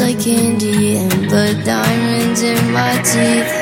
like candy and blood diamonds in my teeth.